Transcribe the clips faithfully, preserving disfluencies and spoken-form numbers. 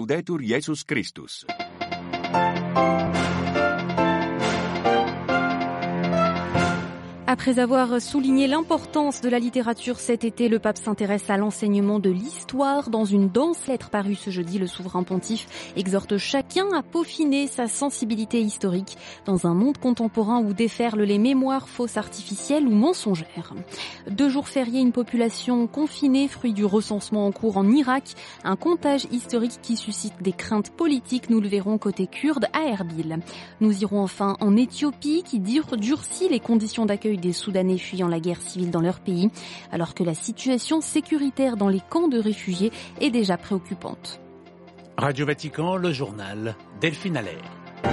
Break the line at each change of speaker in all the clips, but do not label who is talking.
Laudetur Jesus Christus.
Après avoir souligné l'importance de la littérature cet été, le pape s'intéresse à l'enseignement de l'histoire. Dans une dense lettre parue ce jeudi, le souverain pontife exhorte chacun à peaufiner sa sensibilité historique dans un monde contemporain où déferlent les mémoires fausses, artificielles ou mensongères. Deux jours fériés, une population confinée, fruit du recensement en cours en Irak, un comptage historique qui suscite des craintes politiques, nous le verrons côté kurde à Erbil. Nous irons enfin en Éthiopie qui durcit les conditions d'accueil des Soudanais fuyant la guerre civile dans leur pays, alors que la situation sécuritaire dans les camps de réfugiés est déjà préoccupante.
Radio Vatican, le journal, Delphine Allaire.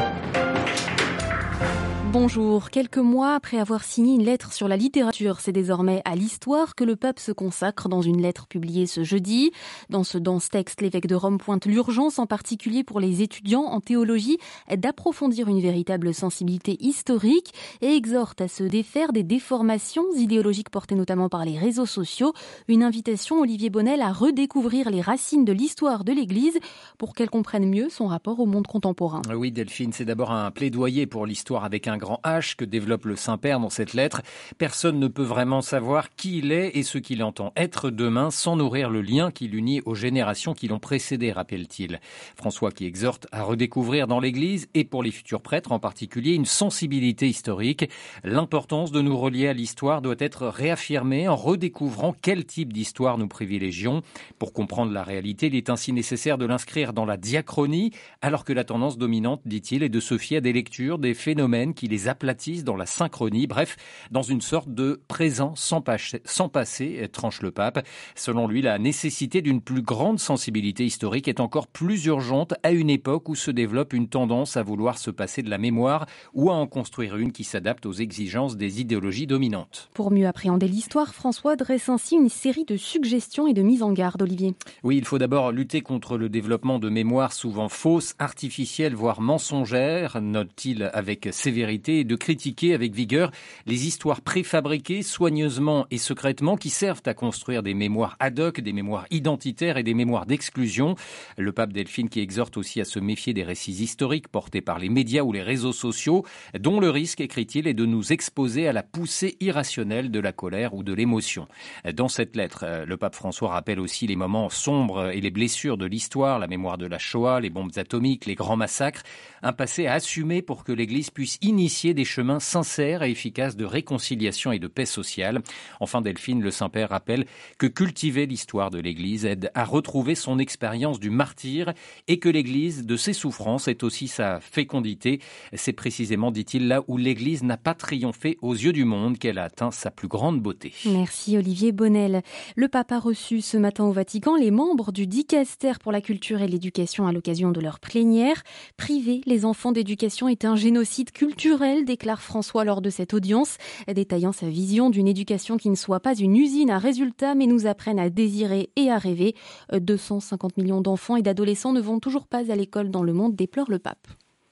Bonjour. Quelques mois après avoir signé une lettre sur la littérature, c'est désormais à l'histoire que le pape se consacre dans une lettre publiée ce jeudi. Dans ce dense texte, l'évêque de Rome pointe l'urgence, en particulier pour les étudiants en théologie, d'approfondir une véritable sensibilité historique et exhorte à se défaire des déformations idéologiques portées notamment par les réseaux sociaux. Une invitation, Olivier Bonnel, à redécouvrir les racines de l'histoire de l'Église pour qu'elle comprenne mieux son rapport au monde contemporain.
Oui, Delphine, c'est d'abord un plaidoyer pour l'histoire avec un grand H que développe le Saint-Père dans cette lettre. Personne ne peut vraiment savoir qui il est et ce qu'il entend être demain sans nourrir le lien qui l'unit aux générations qui l'ont précédé, rappelle-t-il. François qui exhorte à redécouvrir dans l'Église et pour les futurs prêtres en particulier une sensibilité historique. L'importance de nous relier à l'histoire doit être réaffirmée en redécouvrant quel type d'histoire nous privilégions. Pour comprendre la réalité, il est ainsi nécessaire de l'inscrire dans la diachronie, alors que la tendance dominante, dit-il, est de se fier à des lectures, des phénomènes qui les aplatissent dans la synchronie, bref, dans une sorte de présent sans, pas- sans passé, tranche le pape. Selon lui, la nécessité d'une plus grande sensibilité historique est encore plus urgente à une époque où se développe une tendance à vouloir se passer de la mémoire ou à en construire une qui s'adapte aux exigences des idéologies dominantes.
Pour mieux appréhender l'histoire, François dresse ainsi une série de suggestions et de mises en garde, Olivier.
Oui, il faut d'abord lutter contre le développement de mémoires souvent fausses, artificielles, voire mensongères, note-t-il avec sévérité, et de critiquer avec vigueur les histoires préfabriquées soigneusement et secrètement qui servent à construire des mémoires ad hoc, des mémoires identitaires et des mémoires d'exclusion. Le pape Delphine qui exhorte aussi à se méfier des récits historiques portés par les médias ou les réseaux sociaux, dont le risque, écrit-il, est de nous exposer à la poussée irrationnelle de la colère ou de l'émotion. Dans cette lettre, le pape François rappelle aussi les moments sombres et les blessures de l'histoire, la mémoire de la Shoah, les bombes atomiques, les grands massacres, un passé à assumer pour que l'Église puisse initier des chemins sincères et efficaces de réconciliation et de paix sociale. Enfin, Delphine, le Saint-Père rappelle que cultiver l'histoire de l'Église aide à retrouver son expérience du martyr et que l'Église, de ses souffrances, est aussi sa fécondité. C'est précisément, dit-il, là où l'Église n'a pas triomphé aux yeux du monde qu'elle a atteint sa plus grande beauté.
Merci Olivier Bonnel. Le pape a reçu ce matin au Vatican les membres du Dicaster pour la culture et l'éducation à l'occasion de leur plénière. Priver les enfants d'éducation est un génocide culturel, déclare François lors de cette audience, détaillant sa vision d'une éducation qui ne soit pas une usine à résultats mais nous apprenne à désirer et à rêver. deux cent cinquante millions d'enfants et d'adolescents ne vont toujours pas à l'école dans le monde, déplore le pape.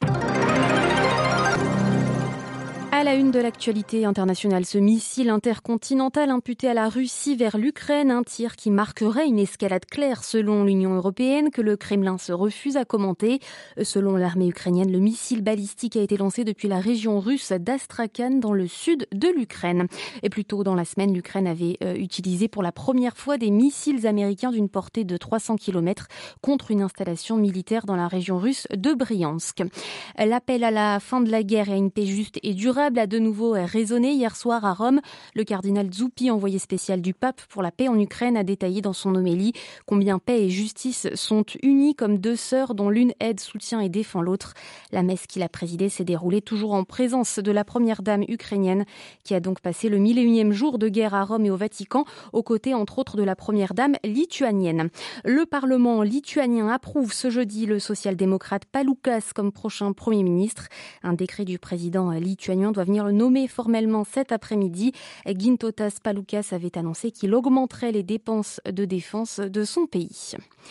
À la une de l'actualité internationale, ce missile intercontinental imputé à la Russie vers l'Ukraine, un tir qui marquerait une escalade claire selon l'Union européenne que le Kremlin se refuse à commenter. Selon l'armée ukrainienne, le missile balistique a été lancé depuis la région russe d'Astrakhan dans le sud de l'Ukraine. Et plus tôt dans la semaine, l'Ukraine avait euh, utilisé pour la première fois des missiles américains d'une portée de trois cents kilomètres contre une installation militaire dans la région russe de Bryansk. L'appel à la fin de la guerre et à une paix juste et durable a de nouveau résonné hier soir à Rome. Le cardinal Zuppi, envoyé spécial du pape pour la paix en Ukraine, a détaillé dans son homélie combien paix et justice sont unies comme deux sœurs dont l'une aide, soutient et défend l'autre. La messe qu'il a présidée s'est déroulée toujours en présence de la première dame ukrainienne qui a donc passé le mille et unième jour de guerre à Rome et au Vatican, aux côtés entre autres de la première dame lituanienne. Le Parlement lituanien approuve ce jeudi le social-démocrate Palukas comme prochain Premier ministre. Un décret du président lituanien doit venir le nommer formellement cet après-midi. Gintautas Palukas avait annoncé qu'il augmenterait les dépenses de défense de son pays.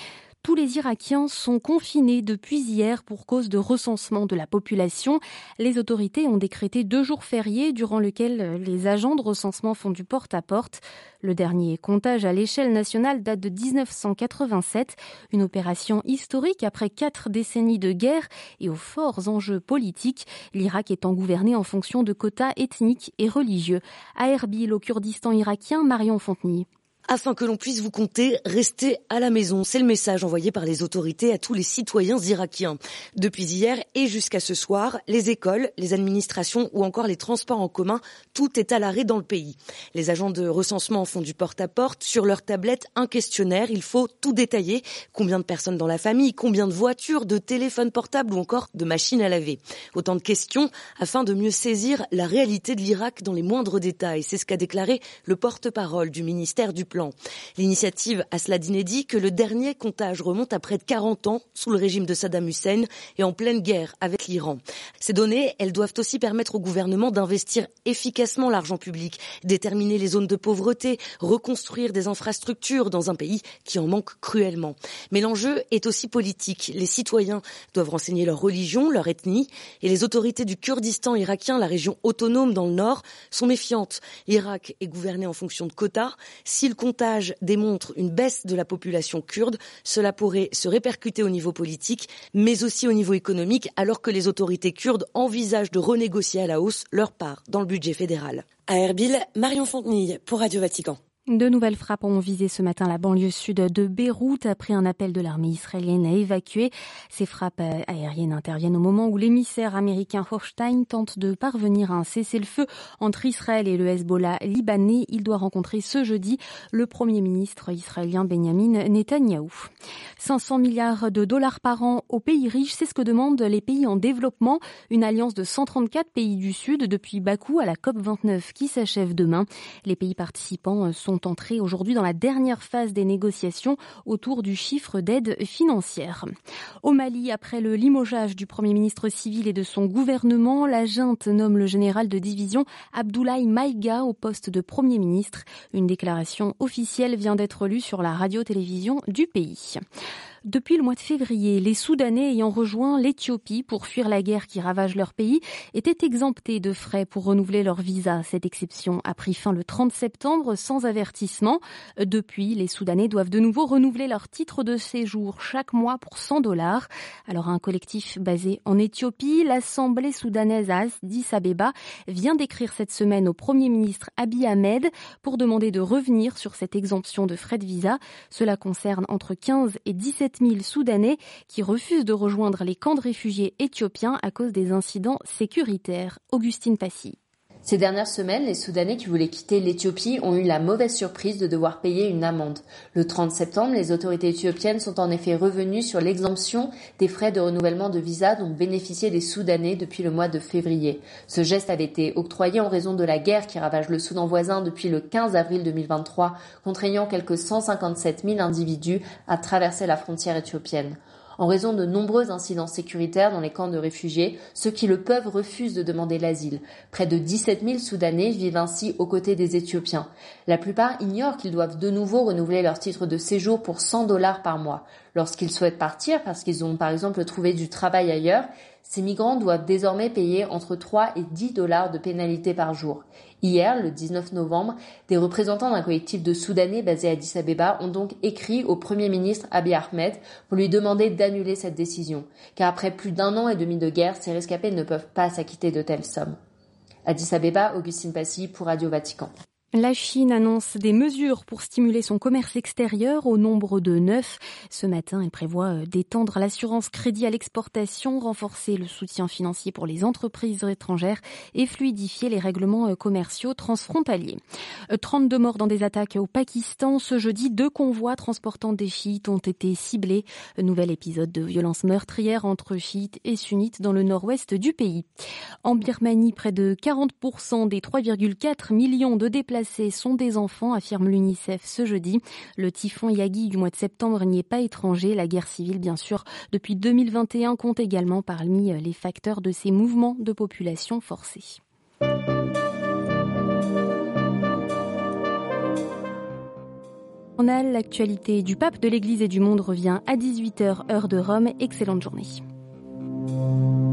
Tous les Irakiens sont confinés depuis hier pour cause de recensement de la population. Les autorités ont décrété deux jours fériés durant lesquels les agents de recensement font du porte-à-porte. Le dernier comptage à l'échelle nationale date de dix-neuf cent quatre-vingt-sept, une opération historique après quatre décennies de guerre et aux forts enjeux politiques, l'Irak étant gouverné en fonction de quotas ethniques et religieux. À Erbil, au Kurdistan irakien, Marion Fontenay.
Afin que l'on puisse vous compter, restez à la maison. C'est le message envoyé par les autorités à tous les citoyens irakiens. Depuis hier et jusqu'à ce soir, les écoles, les administrations ou encore les transports en commun, tout est à l'arrêt dans le pays. Les agents de recensement font du porte-à-porte. Sur leur tablette, un questionnaire. Il faut tout détailler. Combien de personnes dans la famille, combien de voitures, de téléphones portables ou encore de machines à laver. Autant de questions afin de mieux saisir la réalité de l'Irak dans les moindres détails. C'est ce qu'a déclaré le porte-parole du ministère du Plan. L'initiative a cela d'inédit que le dernier comptage remonte à près de quarante ans sous le régime de Saddam Hussein et en pleine guerre avec l'Iran. Ces données, elles doivent aussi permettre au gouvernement d'investir efficacement l'argent public, déterminer les zones de pauvreté, reconstruire des infrastructures dans un pays qui en manque cruellement. Mais l'enjeu est aussi politique. Les citoyens doivent renseigner leur religion, leur ethnie et les autorités du Kurdistan irakien, la région autonome dans le nord, sont méfiantes. L'Irak est gouverné en fonction de quotas. Si le comptage démontre une baisse de la population kurde, cela pourrait se répercuter au niveau politique, mais aussi au niveau économique, alors que les autorités kurdes envisagent de renégocier à la hausse leur part dans le budget fédéral. À Erbil, Marion Fontenay pour Radio Vatican.
De nouvelles frappes ont visé ce matin la banlieue sud de Beyrouth après un appel de l'armée israélienne à évacuer. Ces frappes aériennes interviennent au moment où l'émissaire américain Hochstein tente de parvenir à un cessez-le-feu entre Israël et le Hezbollah libanais. Il doit rencontrer ce jeudi le Premier ministre israélien Benjamin Netanyahou. cinq cents milliards de dollars par an aux pays riches, c'est ce que demandent les pays en développement. Une alliance de cent trente-quatre pays du Sud depuis Bakou à la COP vingt-neuf qui s'achève demain. Les pays participants sont entrés aujourd'hui dans la dernière phase des négociations autour du chiffre d'aide financière. Au Mali, après le limogeage du Premier ministre civil et de son gouvernement, la junte nomme le général de division Abdoulaye Maïga au poste de Premier ministre. Une déclaration officielle vient d'être lue sur la radio-télévision du pays. Depuis le mois de février, les Soudanais ayant rejoint l'Éthiopie pour fuir la guerre qui ravage leur pays étaient exemptés de frais pour renouveler leur visa. Cette exception a pris fin le trente septembre sans avertissement. Depuis, les Soudanais doivent de nouveau renouveler leur titre de séjour chaque mois pour cent dollars. Alors un collectif basé en Éthiopie, l'Assemblée soudanaise à Addis Abeba, vient d'écrire cette semaine au Premier ministre Abiy Ahmed pour demander de revenir sur cette exemption de frais de visa. Cela concerne entre quinze et dix-sept mille Soudanais qui refusent de rejoindre les camps de réfugiés éthiopiens à cause des incidents sécuritaires. Augustine Passy.
Ces dernières semaines, les Soudanais qui voulaient quitter l'Éthiopie ont eu la mauvaise surprise de devoir payer une amende. Le trente septembre, les autorités éthiopiennes sont en effet revenues sur l'exemption des frais de renouvellement de visa dont bénéficiaient les Soudanais depuis le mois de février. Ce geste avait été octroyé en raison de la guerre qui ravage le Soudan voisin depuis le quinze avril deux mille vingt-trois, contraignant quelques cent cinquante-sept mille individus à traverser la frontière éthiopienne. En raison de nombreux incidents sécuritaires dans les camps de réfugiés, ceux qui le peuvent refusent de demander l'asile. Près de dix-sept mille Soudanais vivent ainsi aux côtés des Éthiopiens. La plupart ignorent qu'ils doivent de nouveau renouveler leur titre de séjour pour cent dollars par mois. Lorsqu'ils souhaitent partir, parce qu'ils ont par exemple trouvé du travail ailleurs, ces migrants doivent désormais payer entre trois et dix dollars de pénalité par jour. Hier, le dix-neuf novembre, des représentants d'un collectif de Soudanais basé à Addis Abeba ont donc écrit au Premier ministre Abiy Ahmed pour lui demander d'annuler cette décision, car après plus d'un an et demi de guerre, ces rescapés ne peuvent pas s'acquitter de telles sommes. Addis Abeba, Augustine Passy pour Radio Vatican.
La Chine annonce des mesures pour stimuler son commerce extérieur au nombre de neuf. Ce matin, elle prévoit d'étendre l'assurance crédit à l'exportation, renforcer le soutien financier pour les entreprises étrangères et fluidifier les règlements commerciaux transfrontaliers. trente-deux morts dans des attaques au Pakistan. Ce jeudi, deux convois transportant des chiites ont été ciblés. Nouvel épisode de violence meurtrière entre chiites et sunnites dans le nord-ouest du pays. En Birmanie, près de quarante pour cent des trois virgule quatre millions de déplacés sont des enfants, affirme l'UNICEF ce jeudi. Le typhon Yagi du mois de septembre n'y est pas étranger. La guerre civile, bien sûr, depuis deux mille vingt et un, compte également parmi les facteurs de ces mouvements de population forcés. L'actualité du pape, de l'Église et du monde revient à dix-huit heures heure de Rome. Excellente journée.